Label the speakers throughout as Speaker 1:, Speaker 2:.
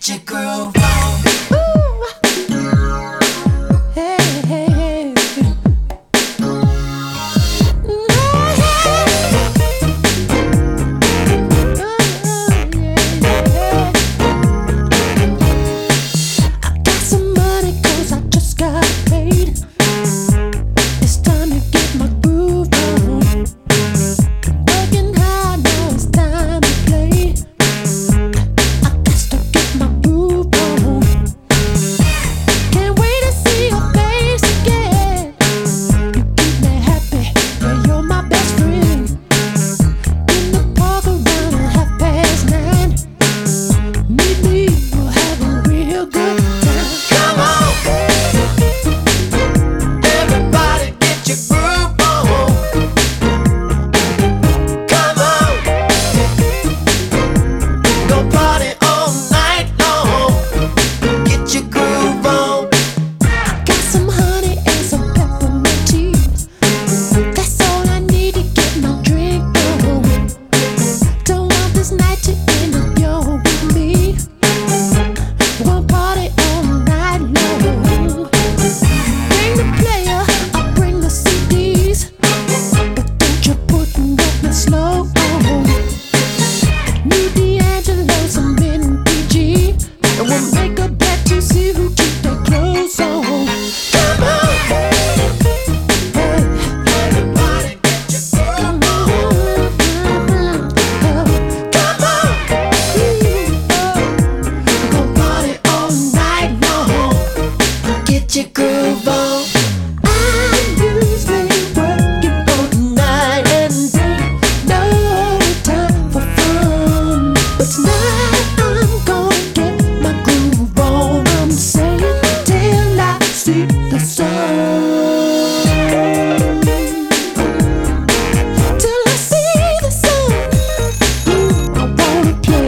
Speaker 1: Get your groove on.
Speaker 2: Hey, hey, hey. I got some money 'cause I just got paid. It's time to get my groove on. Working hard, now it's time to play. I got to get my groove on. Can't wait to see your face again. You keep me happy, yeah, you're my best friend. In the park around 9:30. Meet me, we'll have a real good time.
Speaker 1: Come on, everybody, get your groove on. Come on, go party all night long. Get your groove on.
Speaker 2: Got some honey and some peppermint tea. That's all I need to get my drink on. Don't want this night to end if you're with me. We'll party all night long. Bring the player, I'll bring the CDs. But don't you put nothing slow on. Need D'Angelo, some NPG. And we'll make a bet to see who keep their clothes on.
Speaker 1: Come on,
Speaker 2: Hey.
Speaker 1: everybody, get your groove on. Come on, go party all night long. Get your groove on.
Speaker 2: I'm usually working all night and day, no time for fun. But tonight I'm gonna get my groove on. I'm saying till I see the sun. Till I see the sun. I wanna play.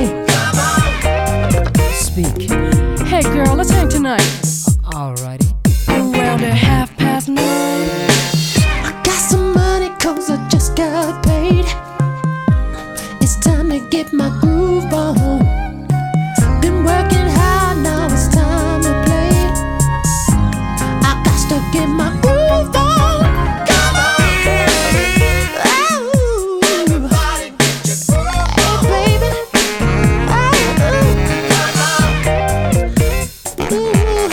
Speaker 3: Speak. Hey girl, let's hang tonight. Alrighty. Around at 9:30.
Speaker 2: I got some money 'cause I just got paid. It's time to get my groove on. Been working hard, now it's time to play. I got to get my groove on.
Speaker 1: Come on,
Speaker 2: Oh,
Speaker 1: everybody, get your groove
Speaker 2: hey
Speaker 1: on.
Speaker 2: baby. Ooh.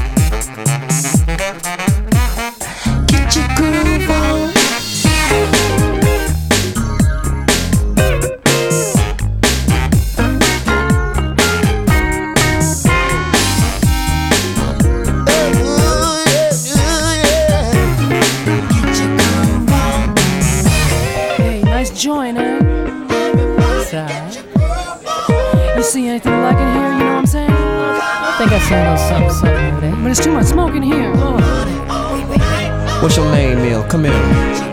Speaker 2: Get your groove on.
Speaker 3: Hey, nice joint, eh? Side. You see anything like in here, you know what I'm saying? I think I see a little something over there. But it's too much smoke in here. Oh.
Speaker 4: What's your name, Mill? Come here.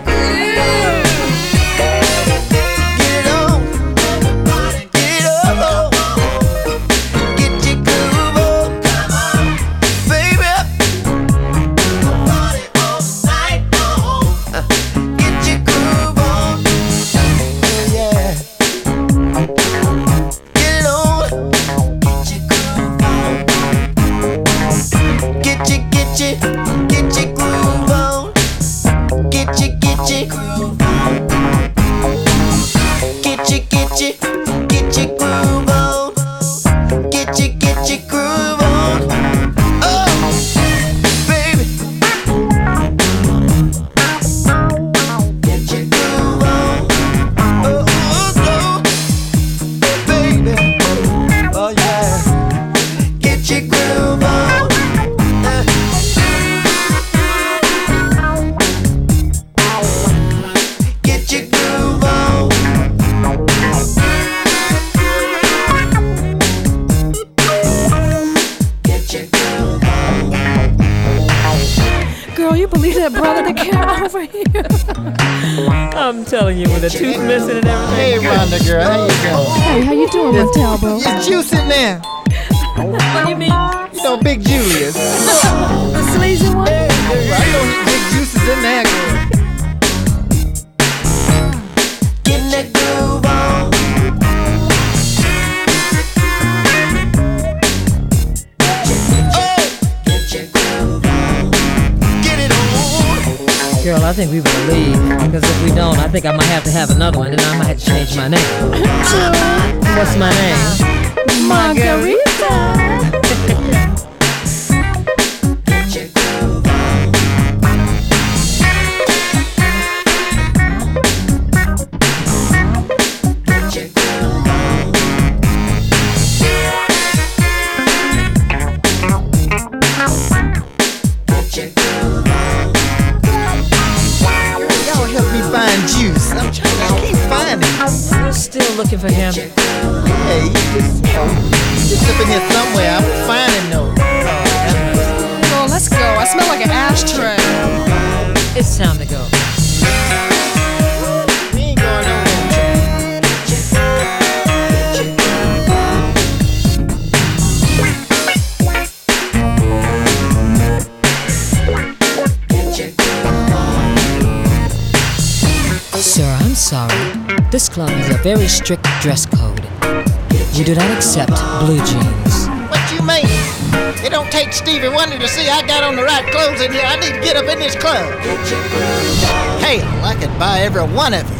Speaker 1: Get on, get up, get your groove on, baby. Party all night long. Get your groove on, yeah. Get on, get your groove on. Get your groove on. Get your groove on. Get your groove on. Get your groove on. Oh, baby. Get your groove on. Oh, baby. Oh, yeah. Get your groove on. Get your groove on. Get your groove on.
Speaker 3: Girl, you believe that brother that came over here? I'm telling you, with a tooth missing and everything.
Speaker 5: Hey, Rhonda, girl, how you doing?
Speaker 3: Hey, how you doing, Montalvo?
Speaker 5: Is Juice in there?
Speaker 3: What do you mean?
Speaker 5: You know Big Julius.
Speaker 3: The sleazy one?
Speaker 5: I know Big Juice is in there, girl.
Speaker 1: Get that groove on.
Speaker 3: I think we better leave. Because if we don't, I think I might have to have another one, and I might have to change my name. What's my name?
Speaker 2: Margarita.
Speaker 5: Y'all help me find Juice. I can't find him.
Speaker 3: I'm still looking for him.
Speaker 5: Hey, he's up in here somewhere. I'm finding no.
Speaker 2: Oh, let's go. I smell like an ashtray.
Speaker 3: It's time to go.
Speaker 5: We ain't going nowhere.
Speaker 3: Sir, I'm sorry. This club has a very strict dress code. We do not accept blue jeans.
Speaker 5: What you mean? It don't take Stevie Wonder to see I got on the right clothes in here. I need to get up in this club. Hell, I could buy every one of you.